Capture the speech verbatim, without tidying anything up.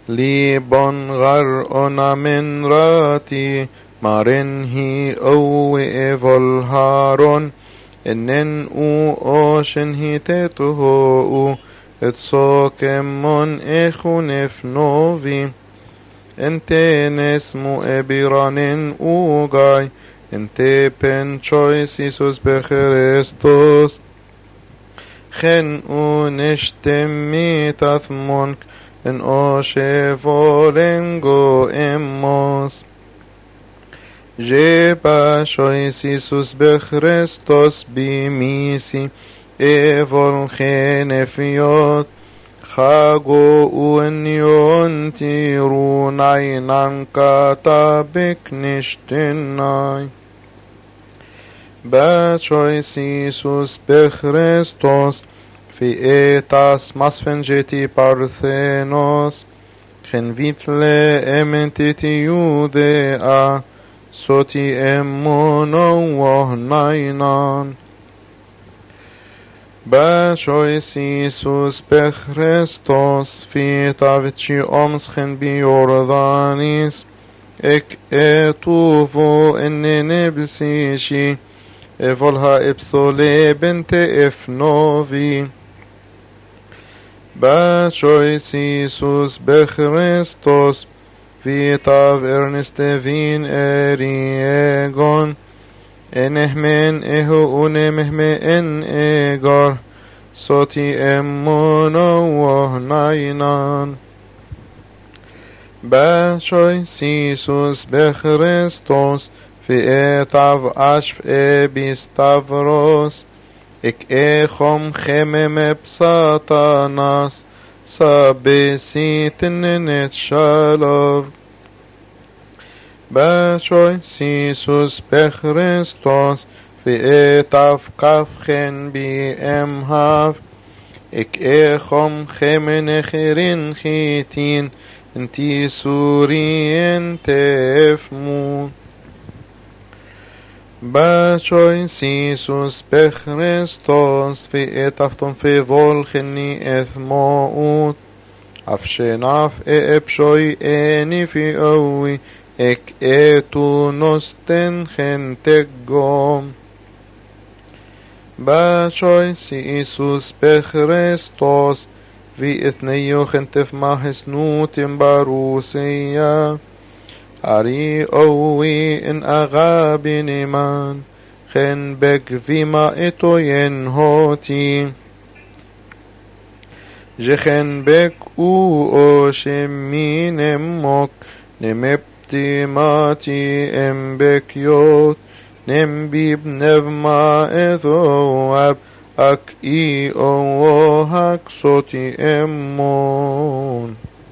ليبون غرقنا من راتي مارنهي او ايفولهارون انن او اوشن هيتته او اتسوكمون اخونف نوفي انت نسمو ابيرانن اوغاي انت بن تشويس يسوس بخريستوس خن او نشتمي تثمونك ان اوشي فولنغو اموس جيبا شويس يسوس بخريستوس بميسي ايفول خنفيوت خاغو ونيون تيرون عينان كاتابك نشتناي باشويس يسوس بخريستوس في ايتاس مسفنجتي بارثينوس خنفيت لأمنتي يوديا صوتي امونو وهناينان باشويس يسوس بخريستوس في تافتشي أمسخن بيوردانيس اك اتوفو اني نبسيشي افولها ابسولي بنت افنوفي باشويس يسوس بخريستوس في تاف ارنستفين اريغون انهمن اهو انمهم ان ايغار صوتي امونو وهناينان باشويس يسوس بخريستوس في اتاف اشف ابيستافروس اك اخم خمم بساتاناس سابسيتن نتشالوف باشويس يسوس بخريستوس في اتاف كافخن بي امهاف اك اخم خمن خيرين خيتين انتي سوريين تفمون باشويس يسوس بخريستوس في اتافتم في فولخني اثموت افشناف ابشوي اني في اوي اك اتو نستن خنتقوم باشويس يسوس بخريستوس في اثنيو خنتف ماهس نوتن باروسيا اري اوي ان اغابي نمان خن بك فيما اتو ينهوتي جخن بك او او شمين امك نمبتي ماتي امبك يوت نمبيب نفما اثواب اك اي او هاك صوتي امون